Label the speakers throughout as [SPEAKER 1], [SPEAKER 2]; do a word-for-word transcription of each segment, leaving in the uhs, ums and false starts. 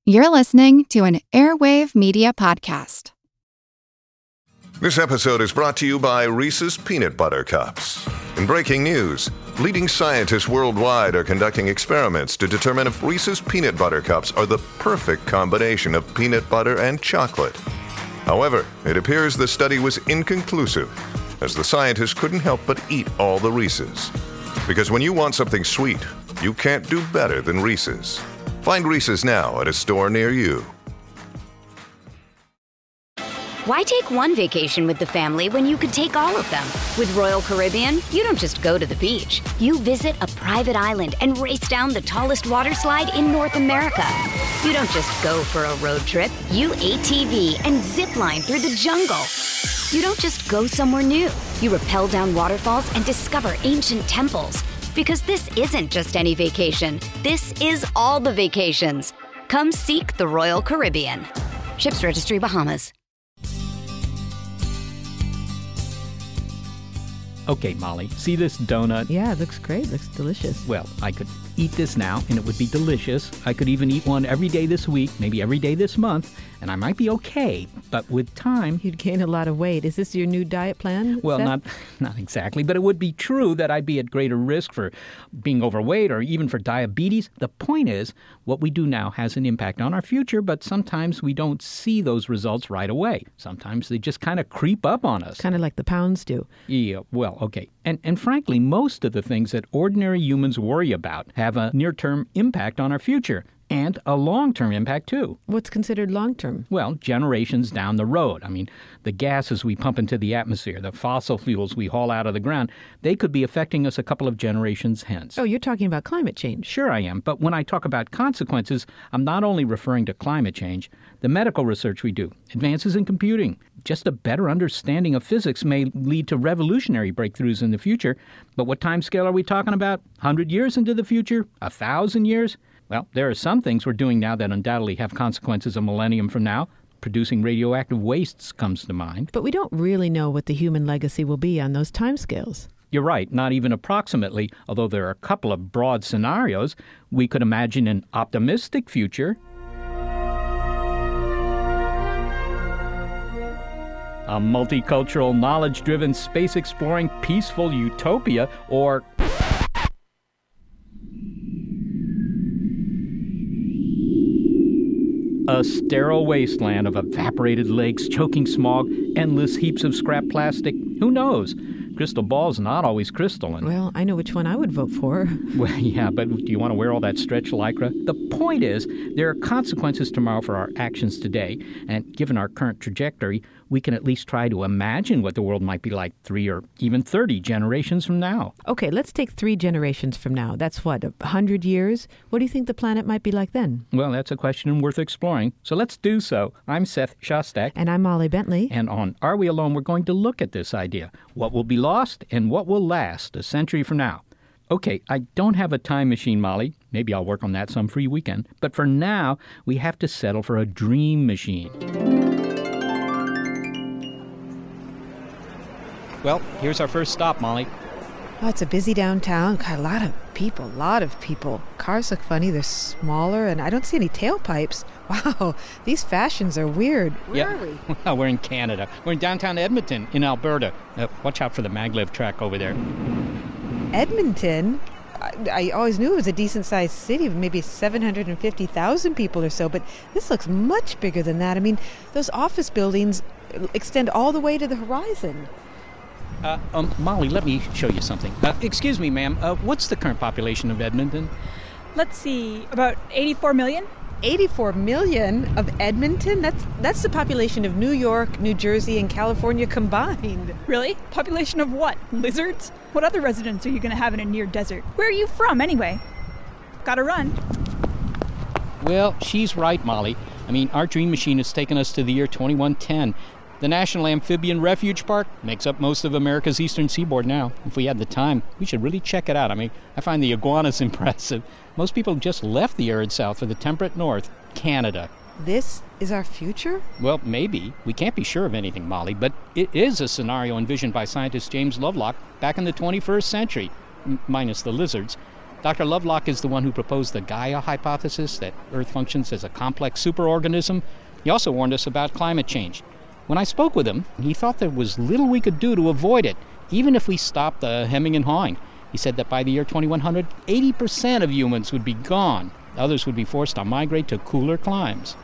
[SPEAKER 1] You're listening to an Airwave Media Podcast.
[SPEAKER 2] This episode is brought to you by Reese's Peanut Butter Cups. In breaking news, leading scientists worldwide are conducting experiments to determine if Reese's Peanut Butter Cups are the perfect combination of peanut butter and chocolate. However, it appears the study was inconclusive, as the scientists couldn't help but eat all the Reese's. Because when you want something sweet, you can't do better than Reese's. Find Reese's now at a store near you.
[SPEAKER 3] Why take one vacation with the family when you could take all of them? With Royal Caribbean, you don't just go to the beach. You visit a private island and race down the tallest water slide in North America. You don't just go for a road trip. You A T V and zip line through the jungle. You don't just go somewhere new. You rappel down waterfalls and discover ancient temples. Because this isn't just any vacation. This is all the vacations. Come seek the Royal Caribbean. Ships Registry, Bahamas.
[SPEAKER 4] Okay, Molly, see this donut?
[SPEAKER 5] Yeah, it looks great. Looks delicious.
[SPEAKER 4] Well, I could eat this now, and it would be delicious. I could even eat one every day this week, maybe every day this month, and I might be okay. But with time...
[SPEAKER 5] You'd gain a lot of weight. Is this your new diet plan,
[SPEAKER 4] Well,
[SPEAKER 5] Seth?
[SPEAKER 4] not not exactly, but it would be true that I'd be at greater risk for being overweight or even for diabetes. The point is, what we do now has an impact on our future, but sometimes we don't see those results right away. Sometimes they just kind of creep up on us.
[SPEAKER 5] Kind of like the pounds do.
[SPEAKER 4] Yeah, well, okay. And and frankly, most of the things that ordinary humans worry about have a near-term impact on our future, and a long-term impact, too.
[SPEAKER 5] What's considered long-term?
[SPEAKER 4] Well, generations down the road. I mean, the gases we pump into the atmosphere, the fossil fuels we haul out of the ground, they could be affecting us a couple of generations hence.
[SPEAKER 5] Oh, you're talking about climate change.
[SPEAKER 4] Sure I am, but when I talk about consequences, I'm not only referring to climate change. The medical research we do, advances in computing, just a better understanding of physics may lead to revolutionary breakthroughs in the future. But what time scale are we talking about? one hundred years into the future? A thousand years? Well, there are some things we're doing now that undoubtedly have consequences a millennium from now. Producing radioactive wastes comes to mind.
[SPEAKER 5] But we don't really know what the human legacy will be on those timescales.
[SPEAKER 4] You're right, not even approximately, although there are a couple of broad scenarios. We could imagine an optimistic future. A multicultural, knowledge-driven, space-exploring, peaceful utopia, or... a sterile wasteland of evaporated lakes, choking smog, endless heaps of scrap plastic. Who knows? Crystal ball's not always crystalline.
[SPEAKER 5] Well, I know which one I would vote for.
[SPEAKER 4] Well, yeah, but do you want to wear all that stretch lycra? The point is, there are consequences tomorrow for our actions today, and given our current trajectory, we can at least try to imagine what the world might be like three or even thirty generations from now.
[SPEAKER 5] Okay, let's take three generations from now. That's what, a hundred years? What do you think the planet might be like then?
[SPEAKER 4] Well, that's a question worth exploring, so let's do so. I'm Seth Shostak.
[SPEAKER 5] And I'm Molly Bentley.
[SPEAKER 4] And on Are We Alone, we're going to look at this idea. What will be lost and what will last a century from now. Okay, I don't have a time machine, Molly. Maybe I'll work on that some free weekend. But for now, we have to settle for a dream machine. Well, here's our first stop, Molly.
[SPEAKER 5] Oh, it's a busy downtown. God, a lot of people, a lot of people. Cars look funny. They're smaller, and I don't see any tailpipes. Wow, these fashions are weird. Where
[SPEAKER 4] yep.
[SPEAKER 5] are we?
[SPEAKER 4] Well, we're in Canada. We're in downtown Edmonton, in Alberta. Uh, watch out for the maglev track over there.
[SPEAKER 5] Edmonton? I, I always knew it was a decent-sized city, maybe seven hundred fifty thousand people or so, but this looks much bigger than that. I mean, those office buildings extend all the way to the horizon.
[SPEAKER 4] Uh, um, Molly, let me show you something. Uh, excuse me, ma'am. Uh, what's the current population of Edmonton?
[SPEAKER 6] Let's see, about eighty-four million?
[SPEAKER 5] eighty-four million of Edmonton? That's that's the population of New York, New Jersey, and California combined.
[SPEAKER 6] Really? Population of what? Lizards? What other residents are you going to have in a near desert? Where are you from, anyway? Gotta run.
[SPEAKER 4] Well, she's right, Molly. I mean, our dream machine has taken us to the year twenty-one ten. The National Amphibian Refuge Park makes up most of America's eastern seaboard now. If we had the time, we should really check it out. I mean, I find the iguanas impressive. Most people just left the arid south for the temperate north, Canada.
[SPEAKER 5] This is our future?
[SPEAKER 4] Well, maybe. We can't be sure of anything, Molly, but it is a scenario envisioned by scientist James Lovelock back in the twenty-first century, m- minus the lizards. Doctor Lovelock is the one who proposed the Gaia hypothesis, that Earth functions as a complex superorganism. He also warned us about climate change. When I spoke with him, he thought there was little we could do to avoid it, even if we stopped the hemming and hawing. He said that by the year twenty-one hundred, eighty percent of humans would be gone. Others would be forced to migrate to cooler climes.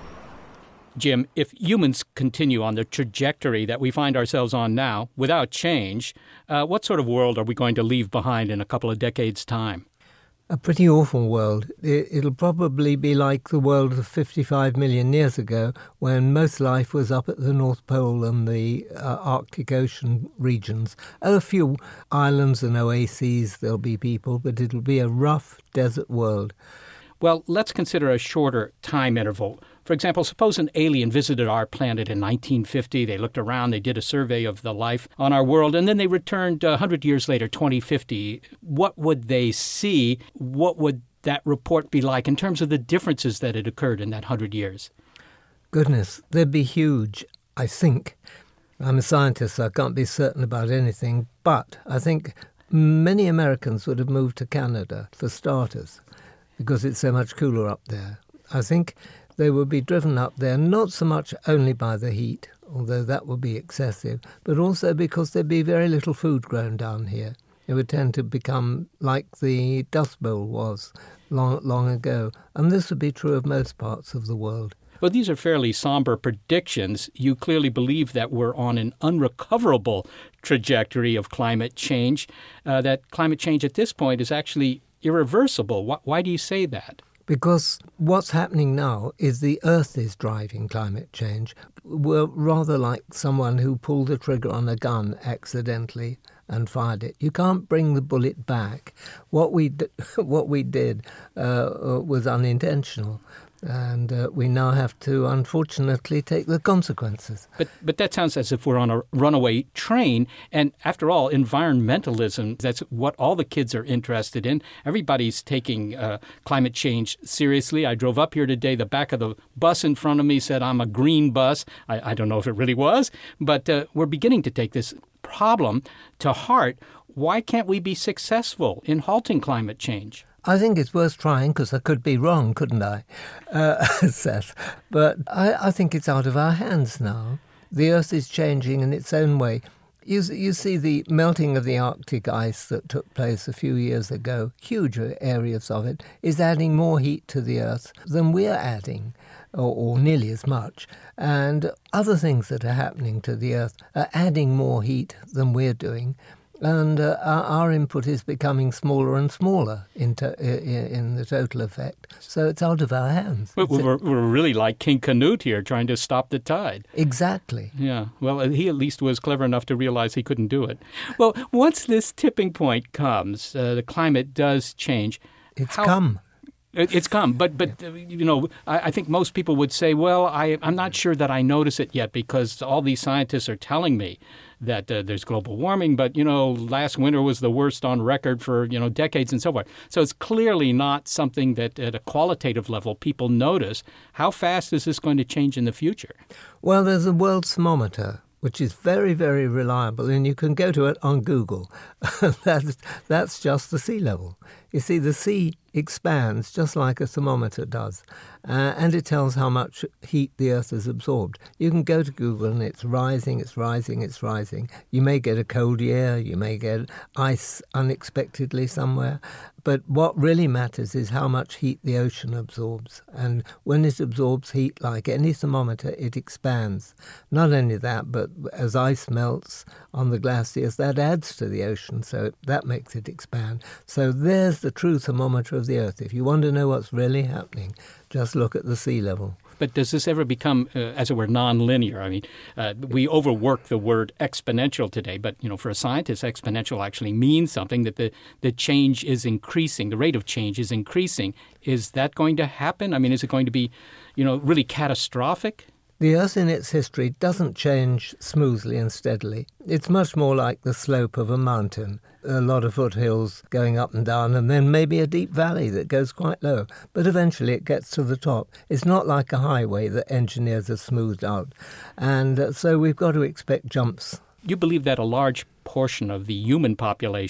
[SPEAKER 4] Jim, if humans continue on the trajectory that we find ourselves on now, without change, uh, what sort of world are we going to leave behind in a couple of decades' time?
[SPEAKER 7] A pretty awful world. It'll probably be like the world of fifty-five million years ago, when most life was up at the North Pole and the uh, Arctic Ocean regions. A few islands and oases, there'll be people, but it'll be a rough desert world.
[SPEAKER 4] Well, let's consider a shorter time interval. For example, suppose an alien visited our planet in nineteen fifty. They looked around, they did a survey of the life on our world, and then they returned one hundred years later, twenty fifty. What would they see? What would that report be like in terms of the differences that had occurred in that one hundred years?
[SPEAKER 7] Goodness, they'd be huge, I think. I'm a scientist, so I can't be certain about anything, but I think many Americans would have moved to Canada, for starters, because it's so much cooler up there. I think they would be driven up there not so much only by the heat, although that would be excessive, but also because there'd be very little food grown down here. It would tend to become like the Dust Bowl was long, long ago, and this would be true of most parts of the world.
[SPEAKER 4] Well, these are fairly somber predictions. You clearly believe that we're on an unrecoverable trajectory of climate change, uh, that climate change at this point is actually irreversible. Why, why do you say that?
[SPEAKER 7] Because what's happening now is the Earth is driving climate change. We're rather like someone who pulled the trigger on a gun accidentally and fired it. You can't bring the bullet back. What we d- what we did uh, was unintentional. And uh, we now have to, unfortunately, take the consequences.
[SPEAKER 4] But but that sounds as if we're on a runaway train. And after all, environmentalism, that's what all the kids are interested in. Everybody's taking uh, climate change seriously. I drove up here today. The back of the bus in front of me said, I'm a green bus. I, I don't know if it really was. But uh, we're beginning to take this problem to heart. Why can't we be successful in halting climate change?
[SPEAKER 7] I think it's worth trying, because I could be wrong, couldn't I, uh, Seth? But I, I think it's out of our hands now. The Earth is changing in its own way. You, you see the melting of the Arctic ice that took place a few years ago, huge areas of it, is adding more heat to the Earth than we're adding, or, or nearly as much. And other things that are happening to the Earth are adding more heat than we're doing. And uh, our, our input is becoming smaller and smaller in, to, in the total effect. So it's out of our hands.
[SPEAKER 4] But we're, we're really like King Canute here, trying to stop the tide.
[SPEAKER 7] Exactly.
[SPEAKER 4] Yeah. Well, he at least was clever enough to realize he couldn't do it. Well, once this tipping point comes, uh, the climate does change.
[SPEAKER 7] It's
[SPEAKER 4] How,
[SPEAKER 7] come.
[SPEAKER 4] It's come. But, but uh, you know, I, I think most people would say, well, I, I'm not sure that I notice it yet because all these scientists are telling me that uh, there's global warming, but, you know, last winter was the worst on record for, you know, decades and so forth. So it's clearly not something that at a qualitative level people notice. How fast is this going to change in the future?
[SPEAKER 7] Well, there's a world thermometer, which is very, very reliable, and you can go to it on Google. that's, that's just the sea level. You see, the sea expands just like a thermometer does, uh, and it tells how much heat the Earth has absorbed. You can go to Google and it's rising, it's rising, it's rising. You may get a cold year, you may get ice unexpectedly somewhere, but what really matters is how much heat the ocean absorbs. And when it absorbs heat, like any thermometer, it expands. Not only that, but as ice melts on the glaciers, that adds to the ocean, so that makes it expand. So there's the true thermometer of the Earth. If you want to know what's really happening, just look at the sea level.
[SPEAKER 4] But does this ever become, uh, as it were, non-linear? I mean, uh, we overwork the word exponential today, but, you know, for a scientist, exponential actually means something, that the, the change is increasing, the rate of change is increasing. Is that going to happen? I mean, is it going to be, you know, really catastrophic?
[SPEAKER 7] The Earth in its history doesn't change smoothly and steadily. It's much more like the slope of a mountain. A lot of foothills going up and down, and then maybe a deep valley that goes quite low. But eventually it gets to the top. It's not like a highway that engineers have smoothed out. And uh, so we've got to expect jumps.
[SPEAKER 4] You believe that a large portion of the human population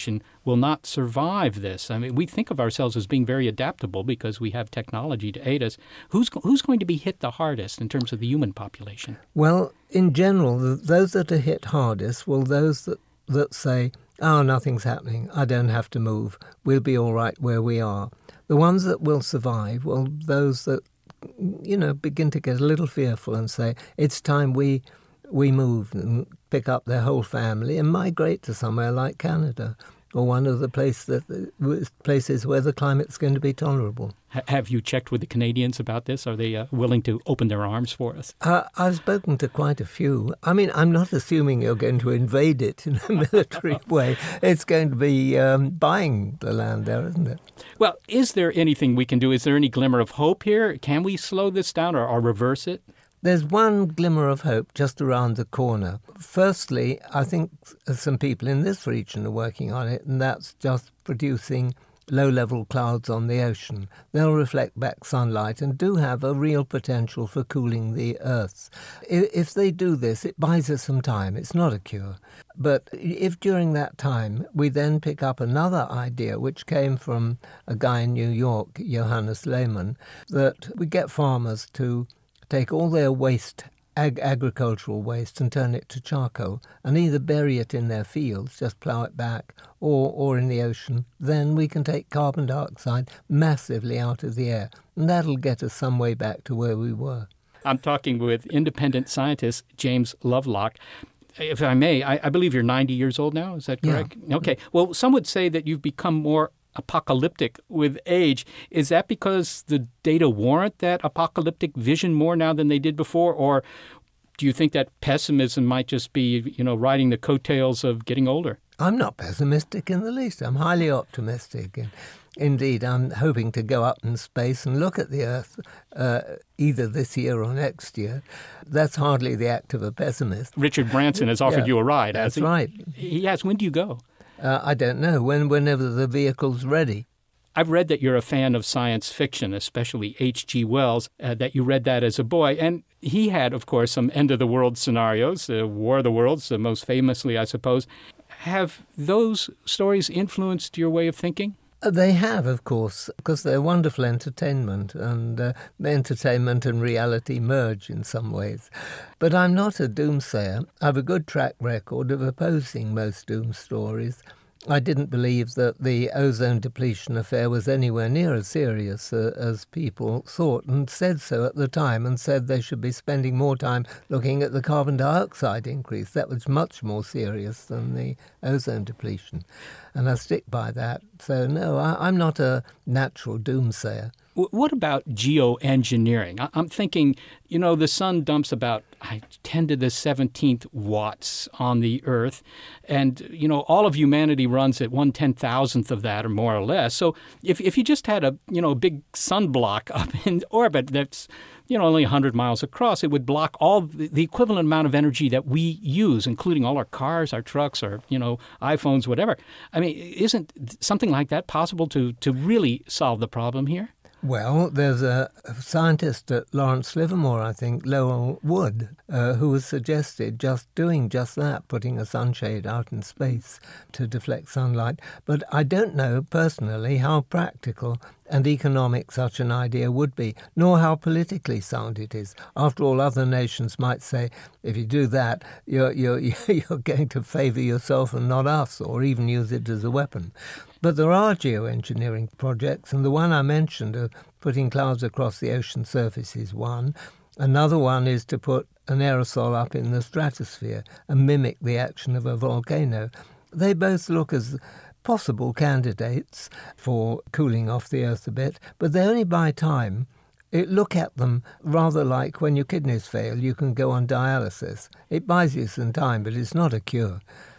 [SPEAKER 4] will not survive this? I mean, we think of ourselves as being very adaptable because we have technology to aid us. Who's who's going to be hit the hardest in terms of the human population?
[SPEAKER 7] Well, in general, the, those that are hit hardest, well, those that, that say, oh, nothing's happening, I don't have to move, we'll be all right where we are. The ones that will survive, well, those that, you know, begin to get a little fearful and say, it's time we we move and pick up their whole family and migrate to somewhere like Canada or one of the place that, places where the climate's going to be tolerable.
[SPEAKER 4] H- have you checked with the Canadians about this? Are they uh, willing to open their arms for us?
[SPEAKER 7] Uh, I've spoken to quite a few. I mean, I'm not assuming you're going to invade it in a military way. It's going to be um, buying the land there, isn't it?
[SPEAKER 4] Well, is there anything we can do? Is there any glimmer of hope here? Can we slow this down or, or reverse it?
[SPEAKER 7] There's one glimmer of hope just around the corner. Firstly, I think some people in this region are working on it, and that's just producing low-level clouds on the ocean. They'll reflect back sunlight and do have a real potential for cooling the Earth. If they do this, it buys us some time. It's not a cure. But if during that time we then pick up another idea, which came from a guy in New York, Johannes Lehmann, that we get farmers to take all their waste, ag- agricultural waste, and turn it to charcoal, and either bury it in their fields, just plough it back, or, or in the ocean, then we can take carbon dioxide massively out of the air, and that'll get us some way back to where we were.
[SPEAKER 4] I'm talking with independent scientist James Lovelock. If I may, I, I believe you're ninety years old now, is that correct?
[SPEAKER 7] Yeah.
[SPEAKER 4] Okay. Well, some would say that you've become more apocalyptic with age. Is that because the data warrant that apocalyptic vision more now than they did before? Or do you think that pessimism might just be, you know, riding the coattails of getting older?
[SPEAKER 7] I'm not pessimistic in the least. I'm highly optimistic. And indeed, I'm hoping to go up in space and look at the Earth uh, either this year or next year. That's hardly the act of a pessimist.
[SPEAKER 4] Richard Branson has offered
[SPEAKER 7] yeah,
[SPEAKER 4] you a ride, has
[SPEAKER 7] That's
[SPEAKER 4] he?
[SPEAKER 7] right.
[SPEAKER 4] He has. When do you go?
[SPEAKER 7] Uh, I don't know, when whenever the vehicle's ready.
[SPEAKER 4] I've read that you're a fan of science fiction, especially H G Wells, uh, that you read that as a boy. And he had, of course, some end-of-the-world scenarios, uh, War of the Worlds, uh, most famously, I suppose. Have those stories influenced your way of thinking?
[SPEAKER 7] Uh, they have, of course, because they're wonderful entertainment, and uh, entertainment and reality merge in some ways. But I'm not a doomsayer. I have a good track record of opposing most doom stories. I didn't believe that the ozone depletion affair was anywhere near as serious uh, as people thought, and said so at the time, and said they should be spending more time looking at the carbon dioxide increase. That was much more serious than the ozone depletion. And I stick by that. So, no, I, I'm not a natural doomsayer.
[SPEAKER 4] What about geoengineering? I'm thinking, you know, the sun dumps about ten to the seventeenth watts on the Earth, and, you know, all of humanity runs at one ten-thousandth of that or more or less. So if if you just had a, you know, a big sunblock up in orbit that's, you know, only one hundred miles across, it would block all the, the equivalent amount of energy that we use, including all our cars, our trucks, our, you know, iPhones, whatever. I mean, isn't something like that possible to, to really solve the problem here?
[SPEAKER 7] Well, there's a scientist at Lawrence Livermore, I think, Lowell Wood, uh, who has suggested just doing just that, putting a sunshade out in space to deflect sunlight. But I don't know personally how practical and economic such an idea would be, nor how politically sound it is. After all, other nations might say, if you do that, you're, you're, you're going to favour yourself and not us, or even use it as a weapon. But there are geoengineering projects, and the one I mentioned of putting clouds across the ocean surface is one. Another one is to put an aerosol up in the stratosphere and mimic the action of a volcano. They both look as possible candidates for cooling off the Earth a bit, but they only buy time. It, look at them rather like when your kidneys fail, you can go on dialysis. It buys you some time, but it's not a cure.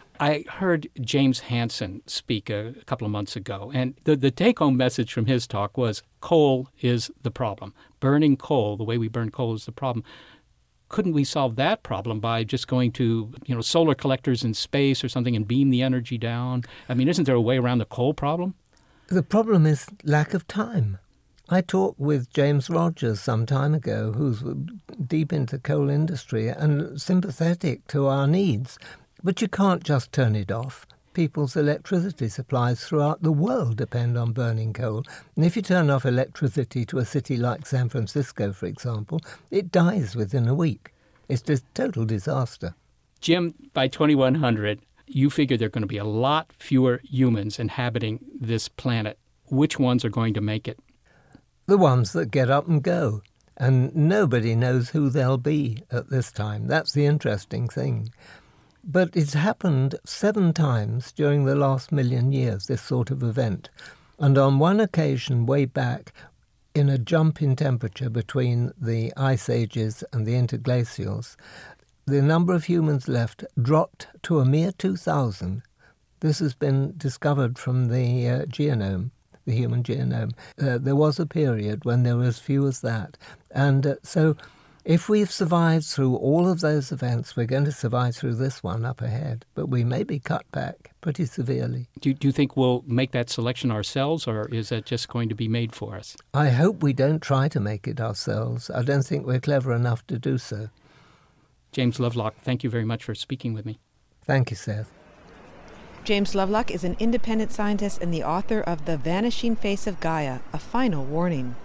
[SPEAKER 4] I heard James Hansen speak a, a couple of months ago, and the, the take-home message from his talk was coal is the problem. Burning coal, the way we burn coal, is the problem. Couldn't we solve that problem by just going to, you know, solar collectors in space or something and beam the energy down? I mean, isn't there a way around the coal problem?
[SPEAKER 7] The problem is lack of time. I talked with James Rogers some time ago, who's deep into coal industry and sympathetic to our needs. But you can't just turn it off. people's electricity supplies throughout the world depend on burning coal. And if you turn off electricity to a city like San Francisco, for example, it dies within a week. It's just total disaster.
[SPEAKER 4] Jim, by twenty-one hundred, you figure there are going to be a lot fewer humans inhabiting this planet. Which ones are going to make it?
[SPEAKER 7] The ones that get up and go. And nobody knows who they'll be at this time. That's the interesting thing. But it's happened seven times during the last million years, this sort of event. And on one occasion, way back, in a jump in temperature between the ice ages and the interglacials, the number of humans left dropped to a mere two thousand. This has been discovered from the uh, genome, the human genome. Uh, there was a period when there were as few as that. And uh, so if we've survived through all of those events, we're going to survive through this one up ahead. But we may be cut back pretty severely.
[SPEAKER 4] Do, do you think we'll make that selection ourselves, or is that just going to be made for us?
[SPEAKER 7] I hope we don't try to make it ourselves. I don't think we're clever enough to do so.
[SPEAKER 4] James Lovelock, thank you very much for speaking with me.
[SPEAKER 7] Thank you, Seth.
[SPEAKER 5] James Lovelock is an independent scientist and the author of The Vanishing Face of Gaia, A Final Warning.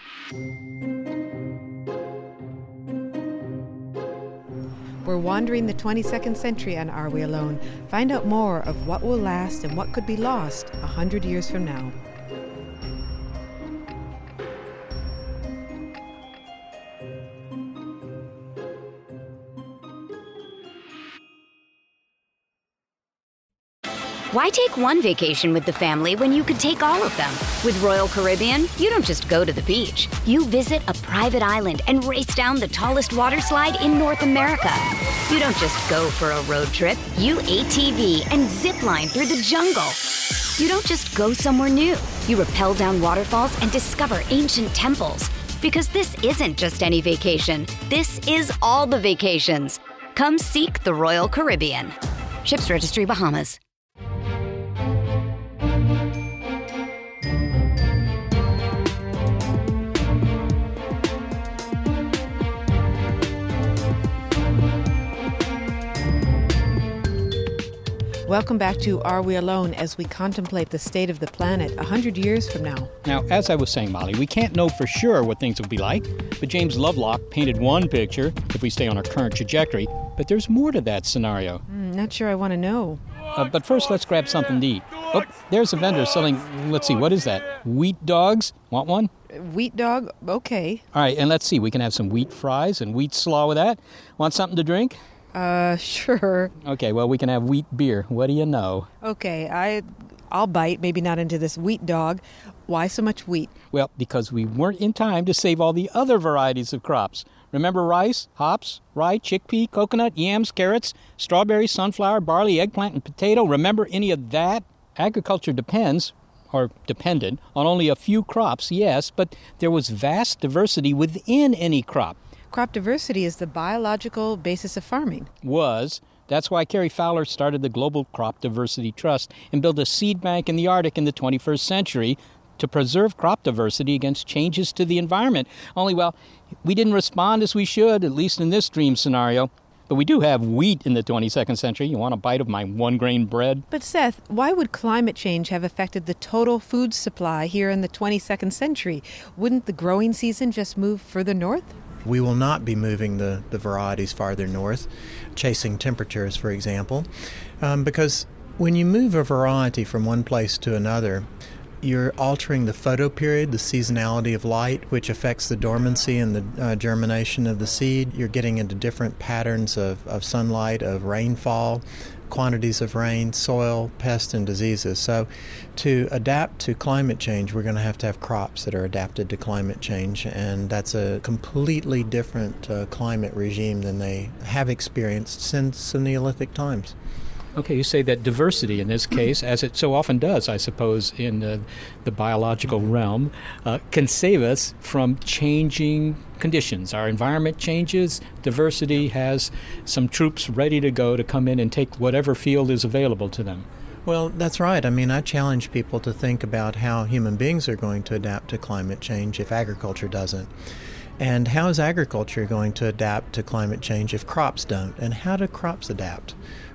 [SPEAKER 5] We're wandering the twenty-second century on Are We Alone? Find out more of what will last and what could be lost a hundred years from now.
[SPEAKER 3] Why take one vacation with the family when you could take all of them? With Royal Caribbean, you don't just go to the beach. You visit a private island and race down the tallest water slide in North America. You don't just go for a road trip. You A T V and zip line through the jungle. You don't just go somewhere new. You rappel down waterfalls and discover ancient temples. Because this isn't just any vacation. This is all the vacations. Come seek the Royal Caribbean. Ships Registry, Bahamas.
[SPEAKER 5] Welcome back to Are We Alone as we contemplate the state of the planet a hundred years from now.
[SPEAKER 4] Now, as I was saying, Molly, we can't know for sure what things will be like, but James Lovelock painted one picture if we stay on our current trajectory, but there's more to that scenario.
[SPEAKER 5] Mm, not sure I want to know.
[SPEAKER 4] Uh, but first, let's grab something to eat. Oh, there's a vendor selling, let's see, what is that? Wheat dogs? Want one?
[SPEAKER 5] Wheat dog? Okay.
[SPEAKER 4] All right, and let's see, we can have some wheat fries and wheat slaw with that. Want something to drink?
[SPEAKER 5] Uh, sure.
[SPEAKER 4] Okay, well, we can have wheat beer. What do you know?
[SPEAKER 5] Okay, I, I'll bite, maybe not into this wheat dog. Why so much wheat?
[SPEAKER 4] Well, because we weren't in time to save all the other varieties of crops. Remember rice, hops, rye, chickpea, coconut, yams, carrots, strawberry, sunflower, barley, eggplant, and potato? Remember any of that? Agriculture depends, or depended, on only a few crops, yes, but there was vast diversity within any crop.
[SPEAKER 5] Crop diversity is the biological basis of farming.
[SPEAKER 4] Was. That's why Carrie Fowler started the Global Crop Diversity Trust and built a seed bank in the Arctic in the twenty-first century to preserve crop diversity against changes to the environment. Only, well, we didn't respond as we should, at least in this dream scenario. But we do have wheat in the twenty-second century. You want a bite of my one-grain bread?
[SPEAKER 5] But Seth, why would climate change have affected the total food supply here in the twenty-second century? Wouldn't the growing season just move further north?
[SPEAKER 8] We will not be moving the, the varieties farther north, chasing temperatures, for example, um, because when you move a variety from one place to another, you're altering the photoperiod, the seasonality of light, which affects the dormancy and the uh, germination of the seed. You're getting into different patterns of, of sunlight, of rainfall, quantities of rain, soil, pests, and diseases. So to adapt to climate change, we're going to have to have crops that are adapted to climate change, and that's a completely different uh, climate regime than they have experienced since the Neolithic times.
[SPEAKER 4] Okay, you say that diversity in this case, as it so often does, I suppose, in uh, the biological realm, uh, can save us from changing conditions. Our environment changes, diversity has some troops ready to go to come in and take whatever field is available to them.
[SPEAKER 8] Well, that's right. I mean, I challenge people to think about how human beings are going to adapt to climate change if agriculture doesn't. And how is agriculture going to adapt to climate change if crops don't? And how do crops adapt?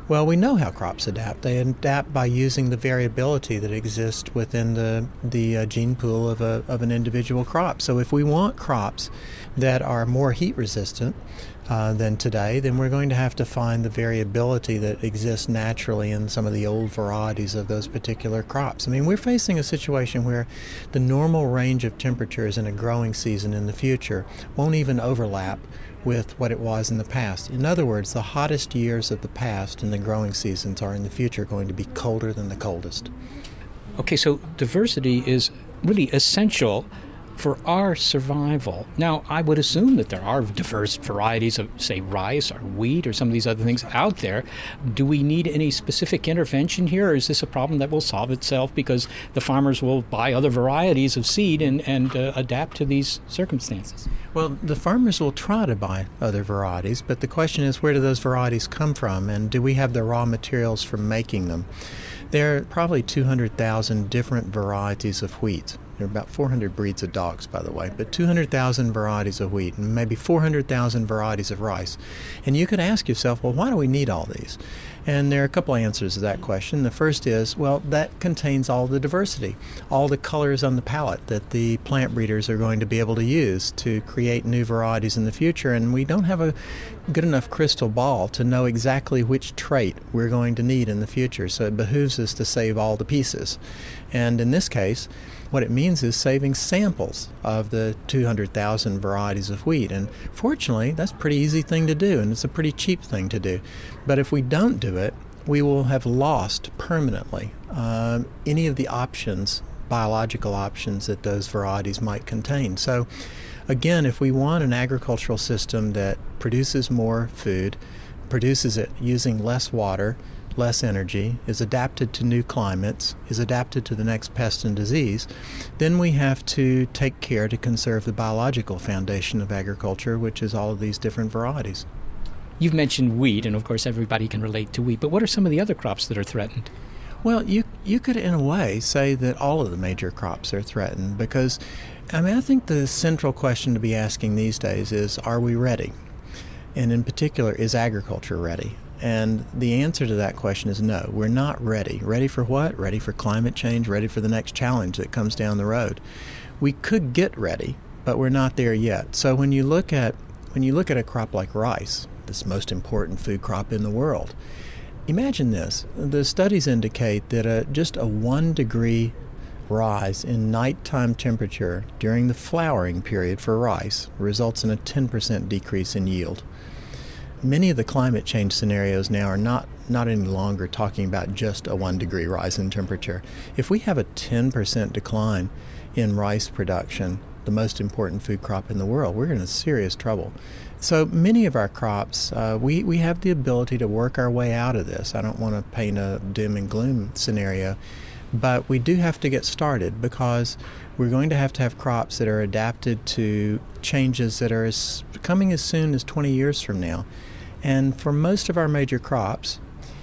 [SPEAKER 8] Well, we know how crops adapt. They adapt by using the variability that exists within the the uh, gene pool of a of an individual crop. So if we want crops that are more heat resistant uh, than today, then we're going to have to find the variability that exists naturally in some of the old varieties of those particular crops. I mean, we're facing a situation where the normal range of temperatures in a growing season in the future won't even overlap with what it was in the past. In other words, the hottest years of the past in the growing seasons are in the future going to be colder than the coldest.
[SPEAKER 4] Okay, so diversity is really essential for our survival. Now, I would assume that there are diverse varieties of, say, rice or wheat or some of these other things out there. Do we need any specific intervention here, or is this a problem that will solve itself because the farmers will buy other varieties of seed and, and uh, adapt to these circumstances?
[SPEAKER 8] Well, the farmers will try to buy other varieties, but the question is, where do those varieties come from, and do we have the raw materials for making them? There are probably two hundred thousand different varieties of wheat. There are about four hundred breeds of dogs, by the way, but two hundred thousand varieties of wheat and maybe four hundred thousand varieties of rice. And you could ask yourself, well, why do we need all these? And there are a couple answers to that question. The first is, well, that contains all the diversity, all the colors on the palette that the plant breeders are going to be able to use to create new varieties in the future. And we don't have a good enough crystal ball to know exactly which trait we're going to need in the future. So it behooves us to save all the pieces. And in this case, what it means is saving samples of the two hundred thousand varieties of wheat. And fortunately, that's a pretty easy thing to do, and it's a pretty cheap thing to do. But if we don't do it, we will have lost permanently um, any of the options, biological options that those varieties might contain. So again, if we want an agricultural system that produces more food, produces it using less water, less energy, is adapted to new climates, is adapted to the next pest and disease, then we have to take care to conserve the biological foundation of agriculture, which is all of these different varieties.
[SPEAKER 4] You've mentioned wheat, and of course everybody can relate to wheat, but what are some of the other crops that are threatened?
[SPEAKER 8] Well, you you could in a way say that all of the major crops are threatened because, I mean, I think the central question to be asking these days is, are we ready? And in particular, is agriculture ready? And the answer to that question is no, we're not ready. Ready for what? Ready for climate change, ready for the next challenge that comes down the road. We could get ready, but we're not there yet. So when you look at when you look at a crop like rice, this most important food crop in the world, imagine this. The studies indicate that a, just a one degree rise in nighttime temperature during the flowering period for rice results in a ten percent decrease in yield. Many of the climate change scenarios now are not, not any longer talking about just a one degree rise in temperature. If we have a ten percent decline in rice production, the most important food crop in the world, we're in serious trouble. So many of our crops, uh, we, we have the ability to work our way out of this. I don't want to paint a doom and gloom scenario, but we do have to get started because we're going to have to have crops that are adapted to changes that are as, coming as soon as twenty years from now. And for most of our major crops,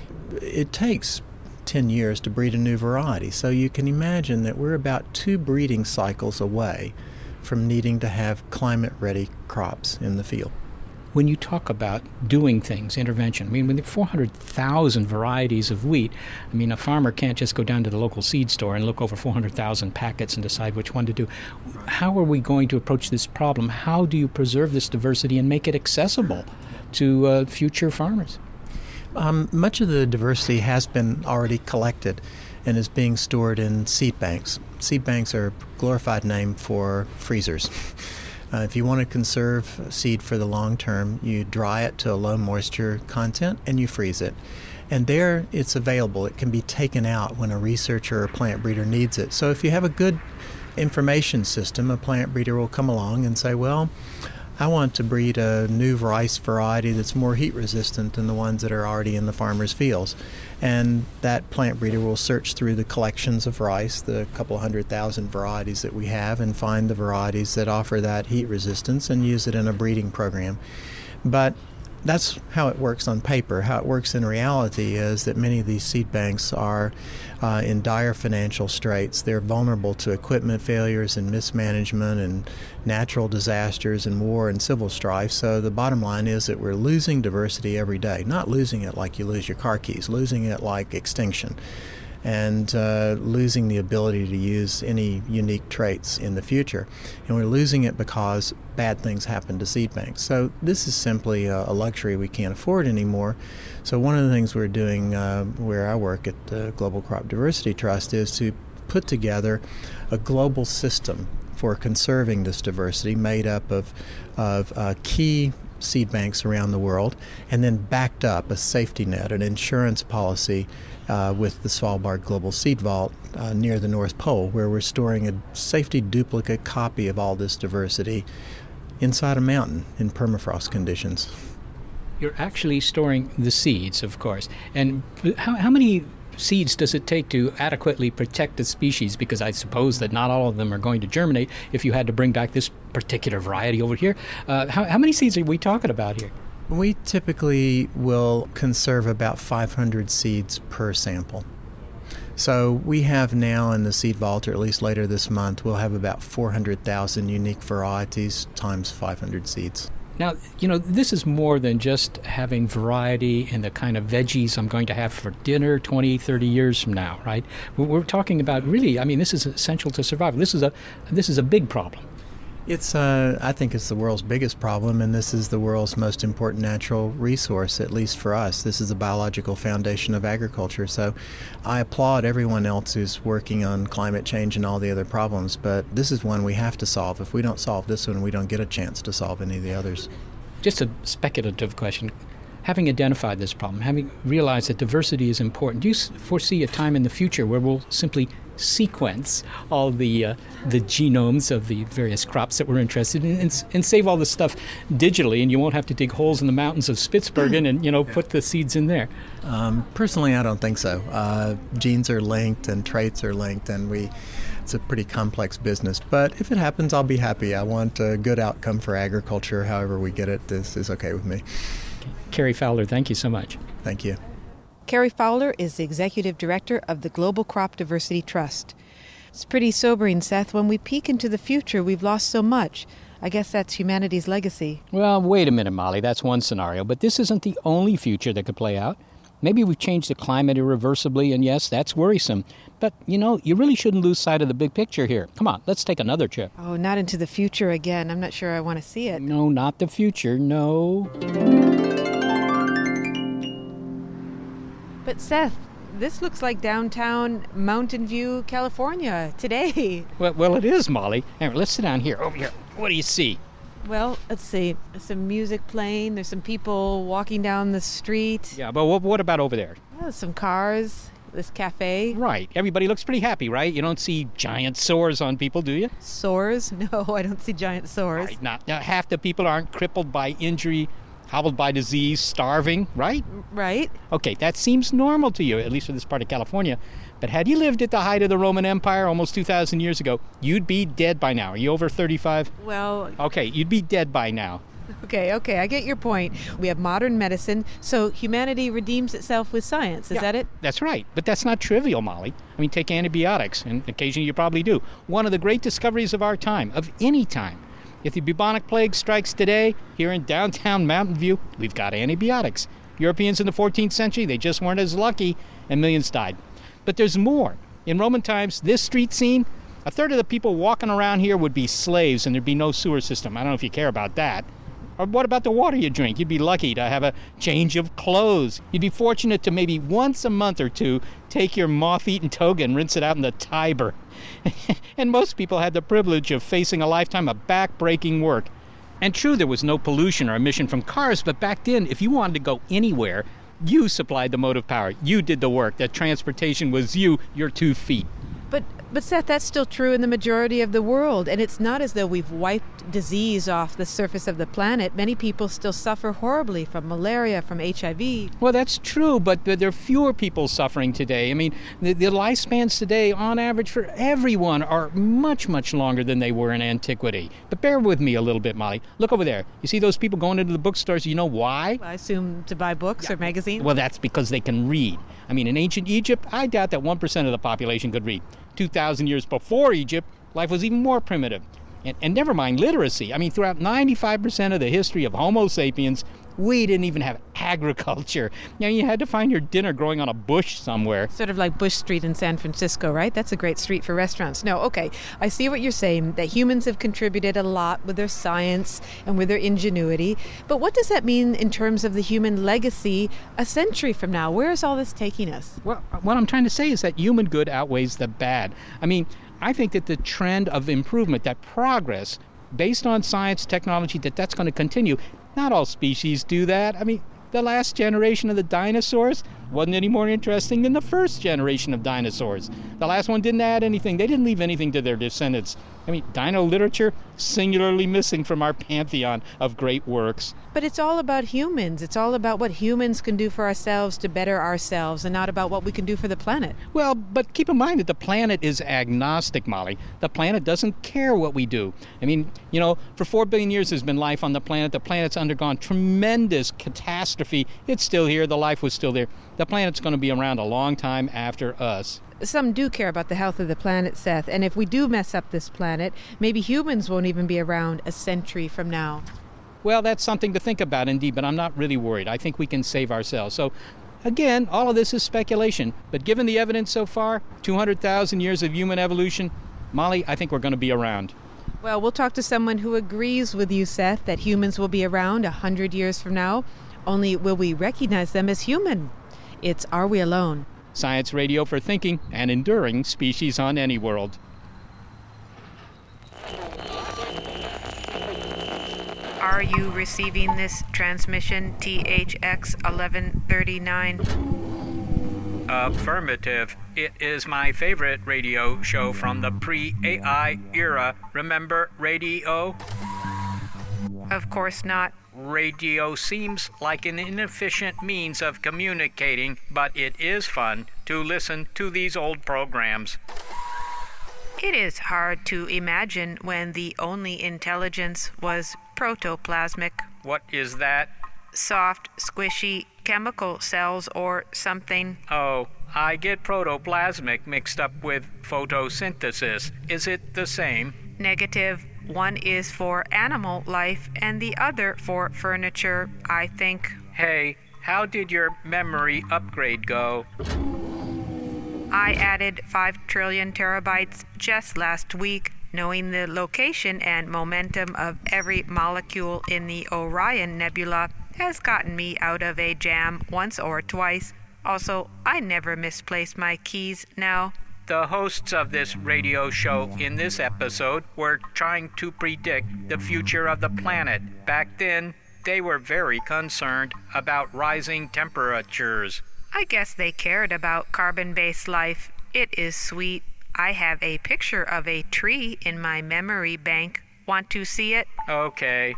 [SPEAKER 8] it takes ten years to breed a new variety. So you can imagine that we're about two breeding cycles away from needing to have climate-ready crops in the field.
[SPEAKER 4] When you talk about doing things, intervention, I mean, with four hundred thousand varieties of wheat, I mean, a farmer can't just go down to the local seed store and look over four hundred thousand packets and decide which one to do. How are we going to approach this problem? How do you preserve this diversity and make it accessible to uh, future farmers?
[SPEAKER 8] Um, much of the diversity has been already collected and is being stored in seed banks. Seed banks are a glorified name for freezers. Uh, if you want to conserve seed for the long term, you dry it to a low moisture content and you freeze it. And there it's available. It can be taken out when a researcher or plant breeder needs it. So if you have a good information system, a plant breeder will come along and say, well, I want to breed a new rice variety that's more heat resistant than the ones that are already in the farmer's fields. And that plant breeder will search through the collections of rice, the couple hundred thousand varieties that we have, and find the varieties that offer that heat resistance and use it in a breeding program. But that's how it works on paper. How it works in reality is that many of these seed banks are uh, in dire financial straits. They're vulnerable to equipment failures and mismanagement and natural disasters and war and civil strife. So the bottom line is that we're losing diversity every day. Not losing it like you lose your car keys, losing it like extinction, and uh, losing the ability to use any unique traits in the future. And we're losing it because bad things happen to seed banks. So this is simply a, a luxury we can't afford anymore. So one of the things we're doing uh, where I work at the Global Crop Diversity Trust is to put together a global system for conserving this diversity made up of, of uh, key seed banks around the world, and then backed up a safety net, an insurance policy uh, with the Svalbard Global Seed Vault uh, near the North Pole, where we're storing a safety duplicate copy of all this diversity inside a mountain in permafrost conditions.
[SPEAKER 4] You're actually storing the seeds, of course. And how, how many seeds does it take to adequately protect the species? Because I suppose that not all of them are going to germinate if you had to bring back this particular variety over here. Uh, how, how many seeds are we talking about here?
[SPEAKER 8] We typically will conserve about five hundred seeds per sample. So we have now in the seed vault, or at least later this month, we'll have about four hundred thousand unique varieties times five hundred seeds.
[SPEAKER 4] Now, you know, this is more than just having variety in the kind of veggies I'm going to have for dinner twenty, thirty years from now, right? We're talking about really, I mean, this is essential to survival. This is a this is a big problem.
[SPEAKER 8] It's, uh, I think it's the world's biggest problem, and this is the world's most important natural resource, at least for us. This is the biological foundation of agriculture. So I applaud everyone else who's working on climate change and all the other problems, but this is one we have to solve. If we don't solve this one, we don't get a chance to solve any of the others.
[SPEAKER 4] Just a speculative question. Having identified this problem, having realized that diversity is important, do you foresee a time in the future where we'll simply sequence all the uh, the genomes of the various crops that we're interested in and, and save all the stuff digitally, and you won't have to dig holes in the mountains of Spitsbergen and, you know, put the seeds in there?
[SPEAKER 8] Um, personally, I don't think so. Uh, genes are linked and traits are linked, and we it's a pretty complex business. But if it happens, I'll be happy. I want a good outcome for agriculture. However we get it, this is okay with me.
[SPEAKER 4] Cary Fowler, thank you so much.
[SPEAKER 8] Thank you.
[SPEAKER 5] Cary Fowler is the Executive Director of the Global Crop Diversity Trust. It's pretty sobering, Seth. When we peek into the future, we've lost so much. I guess that's humanity's legacy.
[SPEAKER 4] Well, wait a minute, Molly. That's one scenario. But this isn't the only future that could play out. Maybe we've changed the climate irreversibly, and yes, that's worrisome. But, you know, you really shouldn't lose sight of the big picture here. Come on, let's take another trip.
[SPEAKER 5] Oh, not into the future again. I'm not sure I want to see it.
[SPEAKER 4] No, not the future, no.
[SPEAKER 5] But Seth, this looks like downtown Mountain View, California today.
[SPEAKER 4] Well, well, it is, Molly. All right, let's sit down here. Over here. What do you see?
[SPEAKER 5] Well, let's see. There's some music playing. There's some people walking down the street.
[SPEAKER 4] Yeah, but what, what about over there?
[SPEAKER 5] Oh, some cars. This cafe.
[SPEAKER 4] Right. Everybody looks pretty happy, right? You don't see giant sores on people, do you?
[SPEAKER 5] Sores? No, I don't see giant sores.
[SPEAKER 4] Right. Not, now, half the people aren't crippled by injury, hobbled by disease, starving, right?
[SPEAKER 5] Right.
[SPEAKER 4] Okay, that seems normal to you, at least for this part of California. But had you lived at the height of the Roman Empire almost two thousand years ago, you'd be dead by now. Are you over thirty-five?
[SPEAKER 5] Well...
[SPEAKER 4] Okay, you'd be dead by now.
[SPEAKER 5] Okay, okay, I get your point. We have modern medicine, so humanity redeems itself with science. Is
[SPEAKER 4] yeah,
[SPEAKER 5] that it?
[SPEAKER 4] That's right. But that's not trivial, Molly. I mean, take antibiotics, and occasionally you probably do. One of the great discoveries of our time, of any time. If the bubonic plague strikes today, here in downtown Mountain View, we've got antibiotics. Europeans in the fourteenth century, they just weren't as lucky, and millions died. But there's more. In Roman times, this street scene, a third of the people walking around here would be slaves, and there'd be no sewer system. I don't know if you care about that. Or what about the water you drink? You'd be lucky to have a change of clothes. You'd be fortunate to maybe once a month or two take your moth-eaten toga and rinse it out in the Tiber. And most people had the privilege of facing a lifetime of back-breaking work. And true, there was no pollution or emission from cars, but back then, if you wanted to go anywhere, you supplied the motive power. You did the work. That transportation was you, your two feet.
[SPEAKER 5] But But Seth, that's still true in the majority of the world, and it's not as though we've wiped disease off the surface of the planet. Many people still suffer horribly from malaria, from H I V.
[SPEAKER 4] Well, that's true, but there are fewer people suffering today. I mean, the, the lifespans today, on average, for everyone are much, much longer than they were in antiquity. But bear with me a little bit, Molly. Look over there. You see those people going into the bookstores? You know why?
[SPEAKER 5] I assume to buy books yeah. or magazines?
[SPEAKER 4] Well, that's because they can read. I mean, in ancient Egypt, I doubt that one percent of the population could read. two thousand years before Egypt, life was even more primitive. And, and never mind literacy. I mean, throughout ninety-five percent of the history of Homo sapiens, we didn't even have agriculture. You know, you had to find your dinner growing on a bush somewhere.
[SPEAKER 5] Sort of like Bush Street in San Francisco, right? That's a great street for restaurants. No, okay, I see what you're saying, that humans have contributed a lot with their science and with their ingenuity. But what does that mean in terms of the human legacy a century from now? Where is all this taking us?
[SPEAKER 4] Well, what I'm trying to say is that human good outweighs the bad. I mean, I think that the trend of improvement, that progress, based on science, technology, that that's going to continue. Not all species do that. I mean, the last generation of the dinosaurs wasn't any more interesting than the first generation of dinosaurs. The last one didn't add anything. They didn't leave anything to their descendants. I mean, dino literature, singularly missing from our pantheon of great works.
[SPEAKER 5] But it's all about humans. It's all about what humans can do for ourselves to better ourselves and not about what we can do for the planet.
[SPEAKER 4] Well, but keep in mind that the planet is agnostic, Molly. The planet doesn't care what we do. I mean, you know, for four billion years there's been life on the planet. The planet's undergone tremendous catastrophe. It's still here. The life was still there. The planet's going to be around a long time after us.
[SPEAKER 5] Some do care about the health of the planet, Seth, and if we do mess up this planet, maybe humans won't even be around a century from now.
[SPEAKER 4] Well, that's something to think about, indeed, but I'm not really worried. I think we can save ourselves. So, again, all of this is speculation, but given the evidence so far, two hundred thousand years of human evolution, Molly, I think we're going to be around.
[SPEAKER 5] Well, we'll talk to someone who agrees with you, Seth, that humans will be around one hundred years from now, only will we recognize them as human? It's Are We Alone?
[SPEAKER 4] Science radio for thinking and enduring species on any world.
[SPEAKER 5] Are you receiving this transmission, T H X eleven thirty-nine?
[SPEAKER 4] Affirmative. It is my favorite radio show from the pre-A I era. Remember radio?
[SPEAKER 5] Of course not.
[SPEAKER 4] Radio seems like an inefficient means of communicating, but it is fun to listen to these old programs.
[SPEAKER 5] It is hard to imagine when the only intelligence was protoplasmic.
[SPEAKER 4] What is that?
[SPEAKER 5] Soft, squishy chemical cells or something.
[SPEAKER 4] Oh, I get protoplasmic mixed up with photosynthesis. Is it the same?
[SPEAKER 5] Negative. One is for animal life and the other for furniture, I think.
[SPEAKER 4] Hey, how did your memory upgrade go?
[SPEAKER 5] I added five trillion terabytes just last week. Knowing the location and momentum of every molecule in the Orion Nebula has gotten me out of a jam once or twice. Also, I never misplace my keys now.
[SPEAKER 4] The hosts of this radio show in this episode were trying to predict the future of the planet. Back then, they were very concerned about rising temperatures.
[SPEAKER 5] I guess they cared about carbon-based life. It is sweet. I have a picture of a tree in my memory bank. Want to see it?
[SPEAKER 4] Okay.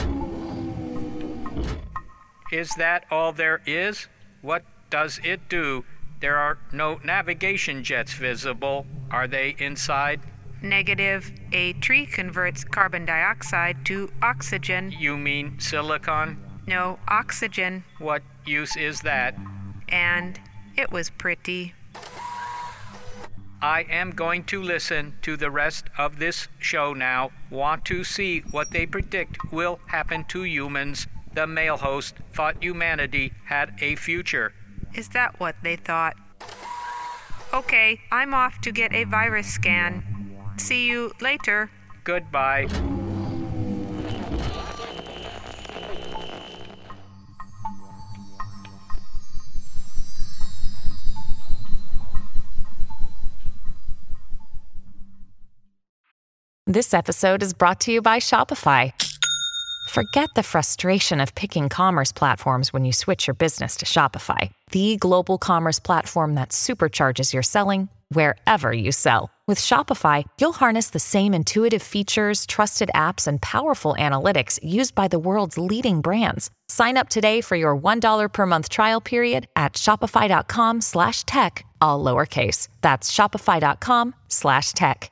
[SPEAKER 4] Is that all there is? What does it do? There are no navigation jets visible. Are they inside?
[SPEAKER 5] Negative. A tree converts carbon dioxide to oxygen.
[SPEAKER 4] You mean silicon?
[SPEAKER 5] No, oxygen.
[SPEAKER 4] What use is that?
[SPEAKER 5] And it was pretty.
[SPEAKER 4] I am going to listen to the rest of this show now. Want to see what they predict will happen to humans. The male host thought humanity had a future.
[SPEAKER 5] Is that what they thought? Okay, I'm off to get a virus scan. See you later.
[SPEAKER 4] Goodbye.
[SPEAKER 9] This episode is brought to you by Shopify. Forget the frustration of picking commerce platforms when you switch your business to Shopify, the global commerce platform that supercharges your selling wherever you sell. With Shopify, you'll harness the same intuitive features, trusted apps, and powerful analytics used by the world's leading brands. Sign up today for your one dollar per month trial period at shopify.com slash tech, all lowercase. That's shopify.com slash tech.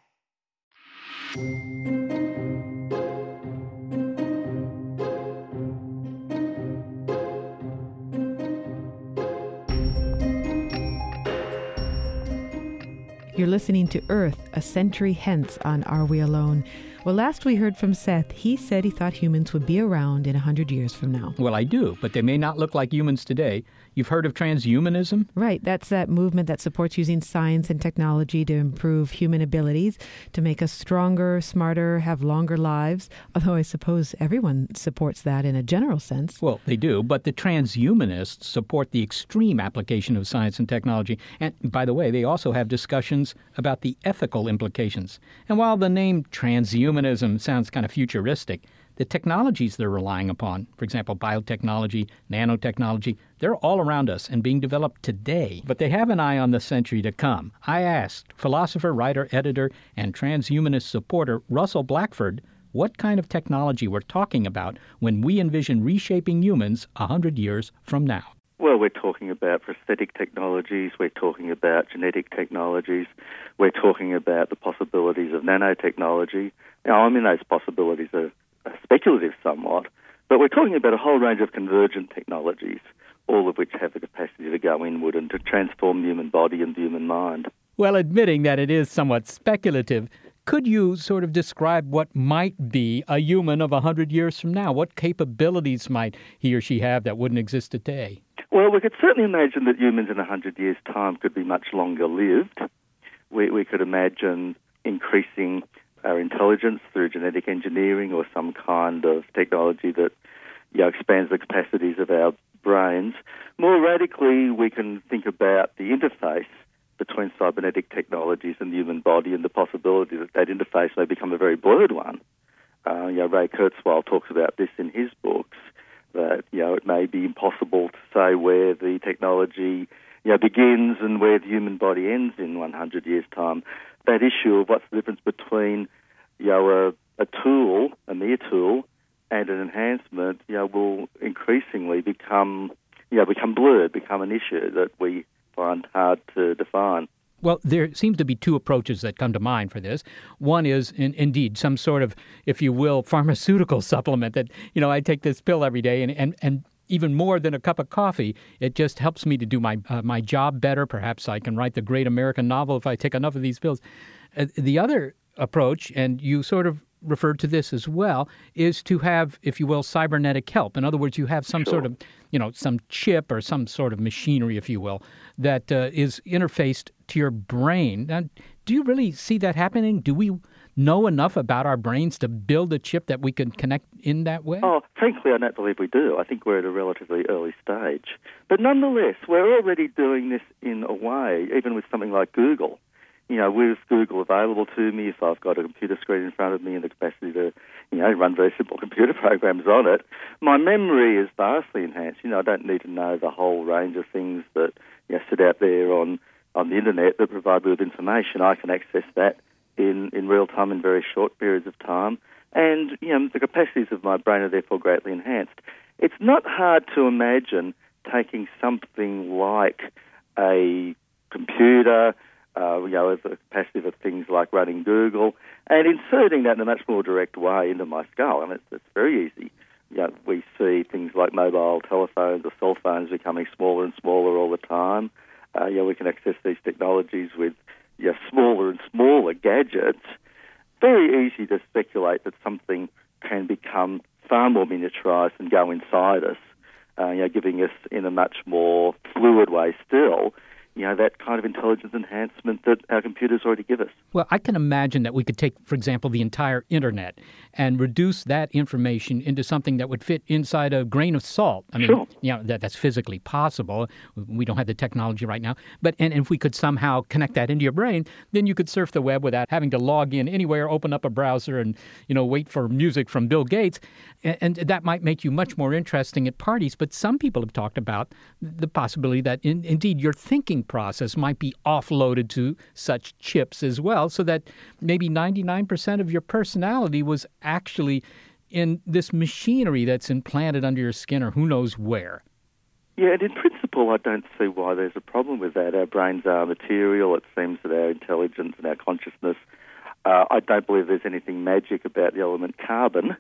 [SPEAKER 5] You're listening to Earth, a Century Hence on Are We Alone? Well, last we heard from Seth, he said he thought humans would be around in one hundred years from now.
[SPEAKER 4] Well, I do, but they may not look like humans today. You've heard of transhumanism?
[SPEAKER 5] Right. That's that movement that supports using science and technology to improve human abilities, to make us stronger, smarter, have longer lives. Although I suppose everyone supports that in a general sense.
[SPEAKER 4] Well, they do, but the transhumanists support the extreme application of science and technology. And by the way, they also have discussions about the ethical implications. And while the name transhumanism sounds kind of futuristic, the technologies they're relying upon, for example, biotechnology, nanotechnology, they're all around us and being developed today. But they have an eye on the century to come. I asked philosopher, writer, editor, and transhumanist supporter Russell Blackford what kind of technology we're talking about when we envision reshaping humans a hundred years from now.
[SPEAKER 10] Well, we're talking about prosthetic technologies, we're talking about genetic technologies, we're talking about the possibilities of nanotechnology. Now, I mean, those possibilities are, are speculative somewhat, but we're talking about a whole range of convergent technologies, all of which have the capacity to go inward and to transform the human body and the human mind.
[SPEAKER 4] Well, admitting that it is somewhat speculative, could you sort of describe what might be a human of one hundred years from now? What capabilities might he or she have that wouldn't exist today?
[SPEAKER 10] Well, we could certainly imagine that humans in one hundred years' time could be much longer lived. We, we could imagine increasing our intelligence through genetic engineering or some kind of technology that, you know, expands the capacities of our brains. More radically, we can think about the interface between cybernetic technologies and the human body and the possibility that that interface may become a very blurred one. Uh, you know, Ray Kurzweil talks about this in his books, that, you know, it may be impossible to say where the technology, you know, begins and where the human body ends in one hundred years' time. That issue of what's the difference between, you know, a, a tool, a mere tool, and an enhancement, you know, will increasingly become, you know, become blurred, become an issue that we find hard to define.
[SPEAKER 4] Well, there seems to be two approaches that come to mind for this. One is, in, indeed, some sort of, if you will, pharmaceutical supplement that, you know, I take this pill every day, and, and, and even more than a cup of coffee, it just helps me to do my uh, my job better. Perhaps I can write the great American novel if I take enough of these pills. Uh, the other approach, and you sort of referred to this as well, is to have, if you will, cybernetic help. In other words, you have some
[SPEAKER 10] Sure.
[SPEAKER 4] sort of, you know, some chip or some sort of machinery, if you will, that uh, is interfaced to your brain. Now, do you really see that happening? Do we know enough about our brains to build a chip that we can connect in that way?
[SPEAKER 10] Oh, frankly, I don't believe we do. I think we're at a relatively early stage. But nonetheless, we're already doing this in a way, even with something like Google. You know, with Google available to me, if I've got a computer screen in front of me and the capacity to, you know, run very simple computer programs on it, my memory is vastly enhanced. You know, I don't need to know the whole range of things that, you know, sit out there on, on the internet that provide me with information. I can access that in, in real time in very short periods of time. And, you know, the capacities of my brain are therefore greatly enhanced. It's not hard to imagine taking something like a computer, Uh, you know, the capacity of things like running Google, and inserting that in a much more direct way into my skull. I mean, it's, it's very easy. You know, we see things like mobile telephones or cell phones becoming smaller and smaller all the time. Uh, you know, we can access these technologies with, you know, smaller and smaller gadgets. Very easy to speculate that something can become far more miniaturized and go inside us, uh, you know, giving us in a much more fluid way still, you know, that kind of intelligence enhancement that our computers already give us.
[SPEAKER 4] Well, I can imagine that we could take, for example, the entire Internet and reduce that information into something that would fit inside a grain of salt. I mean,
[SPEAKER 10] Sure.
[SPEAKER 4] you know, that, that's physically possible. We don't have the technology right now. But and if we could somehow connect that into your brain, then you could surf the web without having to log in anywhere, open up a browser, and, you know, wait for music from Bill Gates. And, and that might make you much more interesting at parties. But some people have talked about the possibility that, in, indeed, your thinking development process might be offloaded to such chips as well, so that maybe ninety-nine percent of your personality was actually in this machinery that's implanted under your skin or who knows where.
[SPEAKER 10] Yeah, and in principle, I don't see why there's a problem with that. Our brains are material. It seems that our intelligence and our consciousness, uh, I don't believe there's anything magic about the element carbon.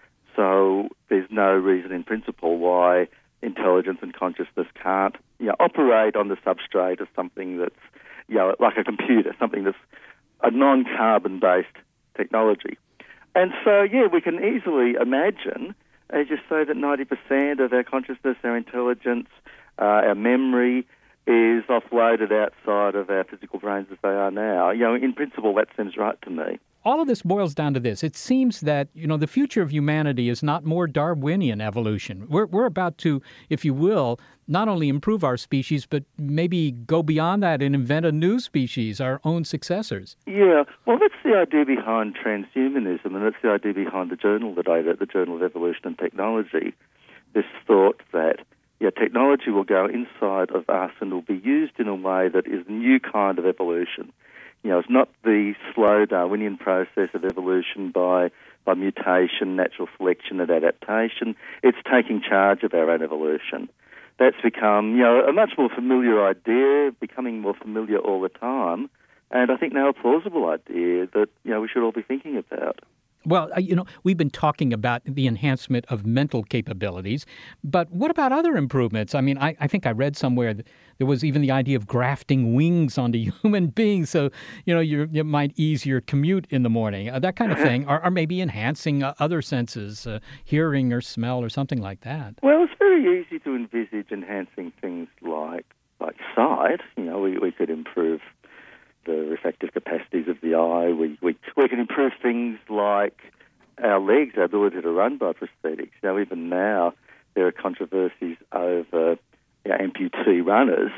[SPEAKER 10] So there's no reason in principle why intelligence and consciousness can't, you know, operate on the substrate of something that's, you know, like a computer, something that's a non-carbon-based technology. And so, yeah, we can easily imagine, as you say, that ninety percent of our consciousness, our intelligence, uh, our memory is offloaded outside of our physical brains as they are now. You know, in principle, that seems right to me.
[SPEAKER 4] All of this boils down to this. It seems that, you know, the future of humanity is not more Darwinian evolution. We're we're about to, if you will, not only improve our species, but maybe go beyond that and invent a new species, our own successors.
[SPEAKER 10] Yeah, well, that's the idea behind transhumanism, and that's the idea behind the journal that I wrote, the Journal of Evolution and Technology. This thought that, yeah, technology will go inside of us and will be used in a way that is a new kind of evolution. You know, it's not the slow Darwinian process of evolution by by mutation, natural selection and adaptation. It's taking charge of our own evolution. That's become, you know, a much more familiar idea, becoming more familiar all the time, and I think now a plausible idea that, you know, we should all be thinking about.
[SPEAKER 4] Well, you know, we've been talking about the enhancement of mental capabilities, but what about other improvements? I mean, I, I think I read somewhere that there was even the idea of grafting wings onto human beings so, you know, you're, you might ease your commute in the morning, uh, that kind of thing, or, or maybe enhancing uh, other senses, uh, hearing or smell or something like that.
[SPEAKER 10] Well, it's very easy to envisage enhancing things like like sight. You know, we, we could improve the refractive capacities of the eye. We, we we can improve things like our legs, our ability to run by prosthetics. Now, even now, there are controversies over, you know, amputee runners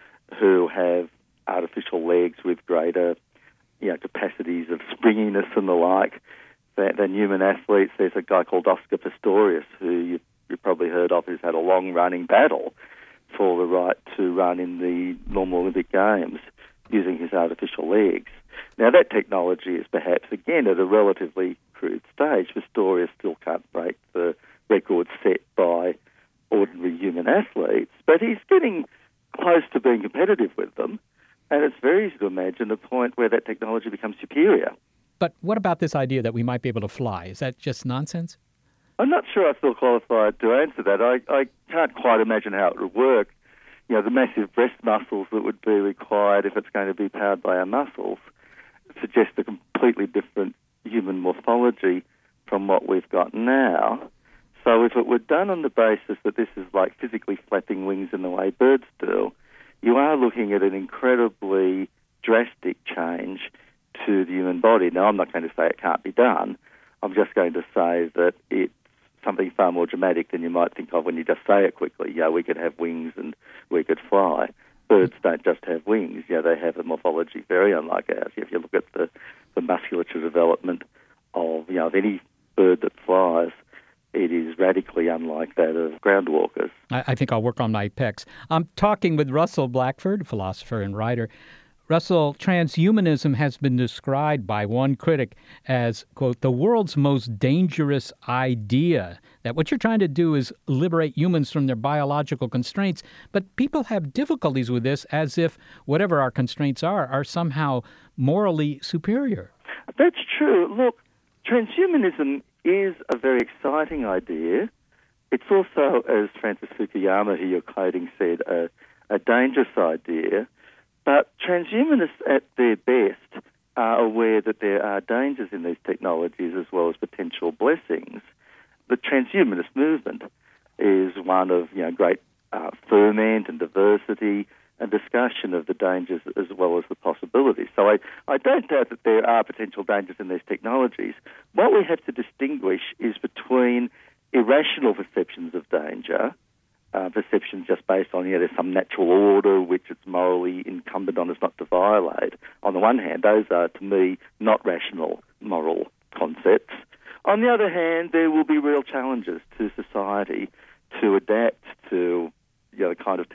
[SPEAKER 10] who have artificial legs with greater, you know, capacities of springiness and the like than, than human athletes. There's a guy called Oscar Pistorius, who you, you've probably heard of, who's had a long-running battle for the right to run in the normal Olympic Games using his artificial legs. Now, that technology is perhaps, again, at a relatively crude stage. Pistorius still can't break the record set by ordinary human athletes, but he's getting close to being competitive with them, and it's very easy to imagine a point where that technology becomes superior.
[SPEAKER 4] But what about this idea that we might be able to fly? Is that just nonsense?
[SPEAKER 10] I'm not sure I feel qualified to answer that. I, I can't quite imagine how it would work. You know, the massive breast muscles that would be required if it's going to be powered by our muscles suggest a completely different human morphology from what we've got now. So if it were done on the basis that this is like physically flapping wings in the way birds do, you are looking at an incredibly drastic change to the human body. Now, I'm not going to say it can't be done. I'm just going to say that it's something far more dramatic than you might think of when you just say it quickly. Yeah, we could have wings and we could fly. Birds don't just have wings. Yeah, they have a morphology very unlike ours. If you look at the, the musculature development of, you know, of any bird that flies, it is radically unlike that of ground walkers.
[SPEAKER 4] I, I think I'll work on my pecs. I'm talking with Russell Blackford, philosopher and writer. Russell, transhumanism has been described by one critic as, quote, the world's most dangerous idea. That what you're trying to do is liberate humans from their biological constraints. But people have difficulties with this as if whatever our constraints are, are somehow morally superior.
[SPEAKER 10] That's true. Look, transhumanism is a very exciting idea. It's also, as Francis Fukuyama, who you're quoting, said, a, a dangerous idea. But transhumanists at their best are aware that there are dangers in these technologies as well as potential blessings. The transhumanist movement is one of, you know, great uh, ferment and diversity and discussion of the dangers as well as the possibilities. So I, I don't doubt that there are potential dangers in these technologies. What we have to distinguish is between irrational perceptions of danger, Uh, perceptions just based on, you know, there's some natural order which it's morally incumbent on us not to violate. On the one hand, those are, to me, not rational moral concepts. On the other hand, there will be real challenges to society to adapt to, you know, the kind of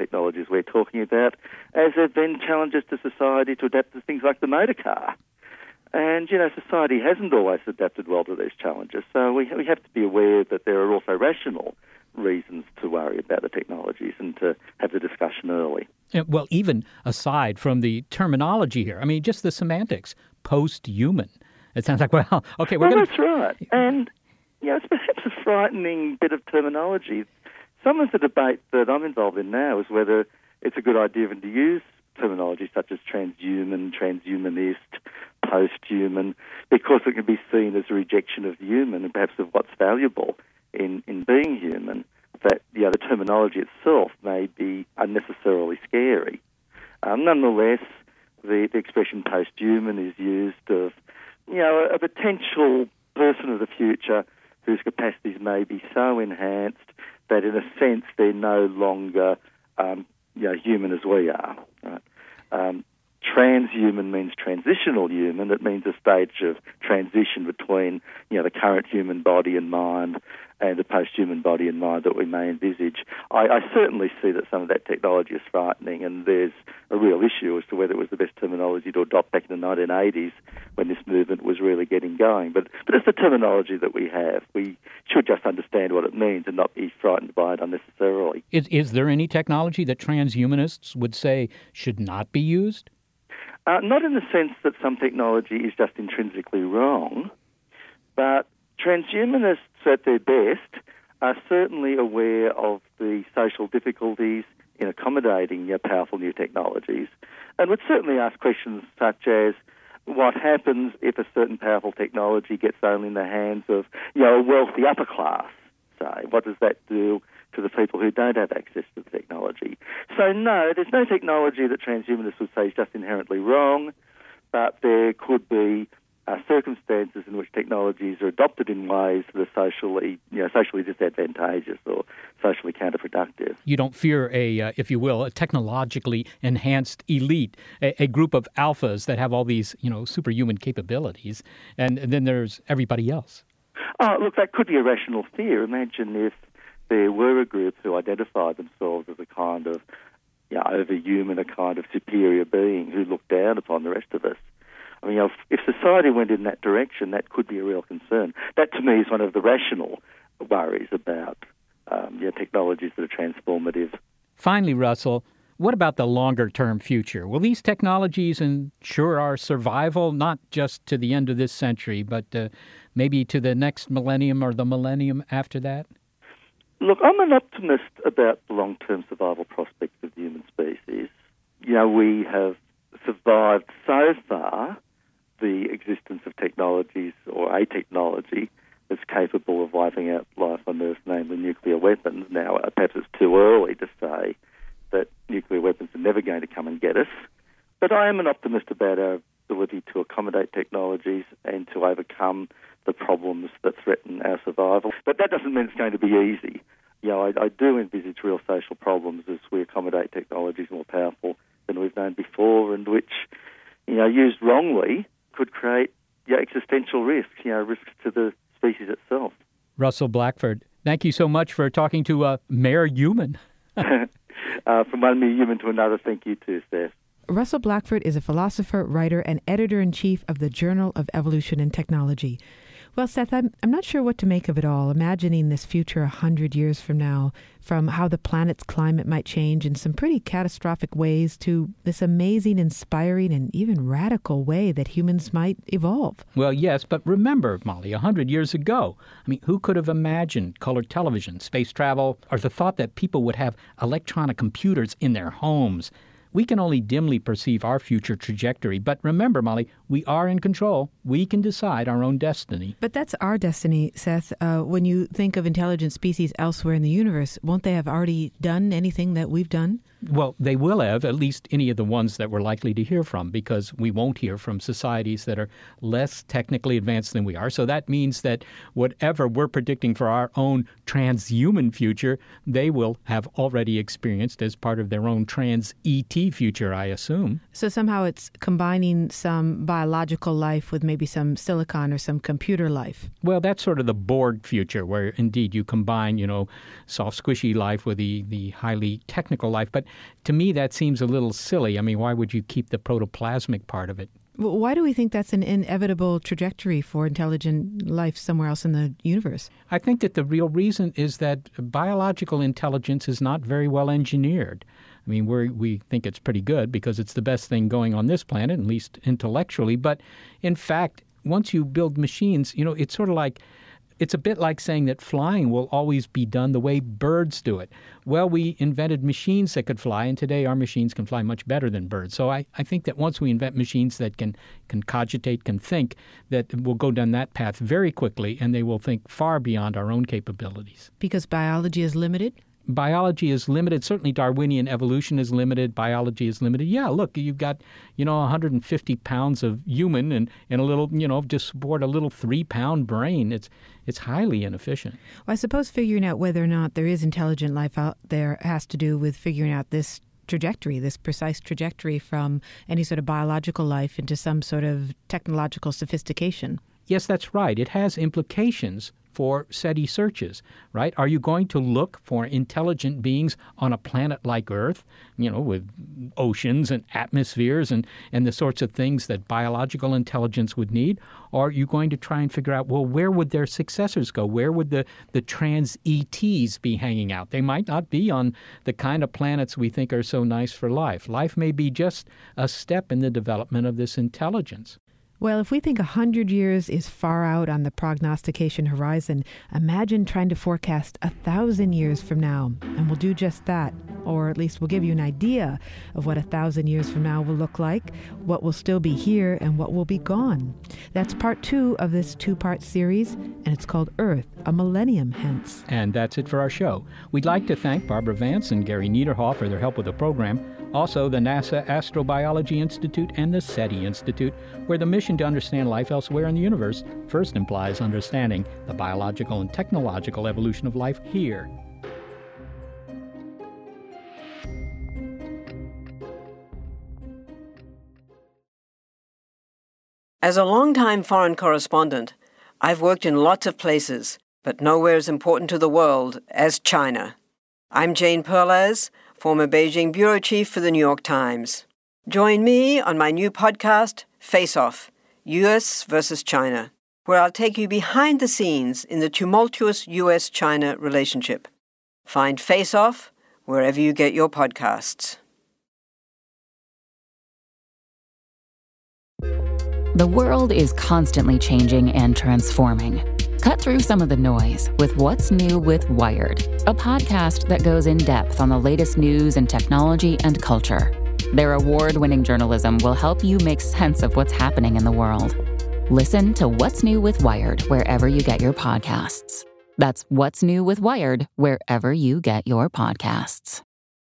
[SPEAKER 10] technologies we're talking about, as there have been challenges to society to adapt to things like the motor car. And, you know, society hasn't always adapted well to these challenges, so we, we have to be aware that there are also rational reasons to worry about the technologies and to have the discussion early.
[SPEAKER 4] Yeah, well, even aside from the terminology here, I mean, just the semantics, post-human. It sounds like, well, okay, we're
[SPEAKER 10] well,
[SPEAKER 4] going
[SPEAKER 10] to... Well, that's right. And, you know, it's perhaps a frightening bit of terminology. Some of the debate that I'm involved in now is whether it's a good idea even to use terminology such as transhuman, transhumanist, post-human, because it can be seen as a rejection of the human and perhaps of what's valuable in, in being human, that you know, the terminology itself may be unnecessarily scary. Um, nonetheless, the, the expression post-human is used of you know, a, a potential person of the future whose capacities may be so enhanced that in a sense they're no longer um, you know, human as we are. Right? Um, transhuman means transitional human. It means a stage of transition between you know, the current human body and mind and the post-human body and mind that we may envisage. I, I certainly see that some of that technology is frightening, and there's a real issue as to whether it was the best terminology to adopt back in the nineteen eighties when this movement was really getting going. But, but it's the terminology that we have. We should just understand what it means and not be frightened by it unnecessarily.
[SPEAKER 4] Is, is there any technology that transhumanists would say should not be used?
[SPEAKER 10] Uh, not in the sense that some technology is just intrinsically wrong, but transhumanists at their best are certainly aware of the social difficulties in accommodating you know, powerful new technologies, and would certainly ask questions such as, what happens if a certain powerful technology gets only in the hands of you know, a wealthy upper class, say? What does that do to the people who don't have access to the technology? So no, there's no technology that transhumanists would say is just inherently wrong, but there could be Uh, circumstances in which technologies are adopted in ways that are socially, you know, socially disadvantageous or socially counterproductive.
[SPEAKER 4] You don't fear a, uh, if you will, a technologically enhanced elite, a, a group of alphas that have all these, you know, superhuman capabilities, and, and then there's everybody else.
[SPEAKER 10] Oh, look, that could be a rational fear. Imagine if there were a group who identified themselves as a kind of, you know, overhuman, a kind of superior being who looked down upon the rest of us. I mean, you know, if society went in that direction, that could be a real concern. That, to me, is one of the rational worries about um, you know, technologies that are transformative.
[SPEAKER 4] Finally, Russell, what about the longer-term future? Will these technologies ensure our survival, not just to the end of this century, but uh, maybe to the next millennium or the millennium after that?
[SPEAKER 10] Look, I'm an optimist about the long-term survival prospects of the human species. You know, we have survived so far the existence of technologies or a technology that's capable of wiping out life on Earth, namely nuclear weapons. Now, perhaps it's too early to say that nuclear weapons are never going to come and get us, but I am an optimist about our ability to accommodate technologies and to overcome the problems that threaten our survival. But that doesn't mean it's going to be easy. You know, I, I do envisage real social problems as we accommodate technologies more powerful than we've known before, and which, you know, used wrongly, could create you know, existential risks, you know, risks to the species itself.
[SPEAKER 4] Russell Blackford, thank you so much for talking to uh, Mayor Human.
[SPEAKER 10] uh, from one mere human to another, thank you too, Steph.
[SPEAKER 5] Russell Blackford is a philosopher, writer, and editor-in-chief of the Journal of Evolution and Technology. Well, Seth, I'm, I'm not sure what to make of it all, imagining this future a hundred years from now, from how the planet's climate might change in some pretty catastrophic ways to this amazing, inspiring, and even radical way that humans might evolve.
[SPEAKER 4] Well, yes, but remember, Molly, a hundred years ago, I mean, who could have imagined color television, space travel, or the thought that people would have electronic computers in their homes? We can only dimly perceive our future trajectory. But remember, Molly, we are in control. We can decide our own destiny.
[SPEAKER 5] But that's our destiny, Seth. Uh, when you think of intelligent species elsewhere in the universe, won't they have already done anything that we've done?
[SPEAKER 4] Well, they will have, at least any of the ones that we're likely to hear from, because we won't hear from societies that are less technically advanced than we are. So that means that whatever we're predicting for our own transhuman future, they will have already experienced as part of their own trans-E T future, I assume.
[SPEAKER 5] So somehow it's combining some biological life with maybe some silicon or some computer life.
[SPEAKER 4] Well, that's sort of the Borg future, where indeed you combine, you know, soft, squishy life with the, the highly technical life. But to me, that seems a little silly. I mean, why would you keep the protoplasmic part of it?
[SPEAKER 5] Well, why do we think that's an inevitable trajectory for intelligent life somewhere else in the universe?
[SPEAKER 4] I think that the real reason is that biological intelligence is not very well engineered. I mean, we we think it's pretty good because it's the best thing going on this planet, at least intellectually. But in fact, once you build machines, you know, it's sort of like, it's a bit like saying that flying will always be done the way birds do it. Well, we invented machines that could fly, and today our machines can fly much better than birds. So I, I think that once we invent machines that can, can cogitate, can think, that we'll go down that path very quickly, and they will think far beyond our own capabilities.
[SPEAKER 5] Because biology is limited?
[SPEAKER 4] Biology is limited. Certainly Darwinian evolution is limited. Biology is limited. Yeah, look, you've got, you know, one hundred fifty pounds of human and, and a little, you know, just support a little three-pound brain. It's it's highly inefficient.
[SPEAKER 5] Well, I suppose figuring out whether or not there is intelligent life out there has to do with figuring out this trajectory, this precise trajectory from any sort of biological life into some sort of technological sophistication.
[SPEAKER 4] Yes, that's right. It has implications for SETI searches, right? Are you going to look for intelligent beings on a planet like Earth, you know, with oceans and atmospheres and, and the sorts of things that biological intelligence would need? Or are you going to try and figure out, well, where would their successors go? Where would the, the trans-E Ts be hanging out? They might not be on the kind of planets we think are so nice for life. Life may be just a step in the development of this intelligence.
[SPEAKER 5] Well, if we think one hundred years is far out on the prognostication horizon, imagine trying to forecast one thousand years from now. And we'll do just that. Or at least we'll give you an idea of what one thousand years from now will look like, what will still be here, and what will be gone. That's part two of this two-part series, and it's called Earth, a Millennium Hence.
[SPEAKER 4] And that's it for our show. We'd like to thank Barbara Vance and Gary Niederhoff for their help with the program. Also, the NASA Astrobiology Institute and the SETI Institute, where the mission to understand life elsewhere in the universe first implies understanding the biological and technological evolution of life here.
[SPEAKER 11] As a longtime foreign correspondent, I've worked in lots of places, but nowhere as important to the world as China. I'm Jane Perlez, former Beijing bureau chief for the New York Times. Join me on my new podcast, Face Off, U S versus China, where I'll take you behind the scenes in the tumultuous U S China relationship. Find Face Off wherever you get your podcasts.
[SPEAKER 12] The world is constantly changing and transforming. Cut through some of the noise with What's New with Wired, a podcast that goes in depth on the latest news and technology and culture. Their award-winning journalism will help you make sense of what's happening in the world. Listen to What's New with Wired wherever you get your podcasts. That's What's New with Wired wherever you get your podcasts.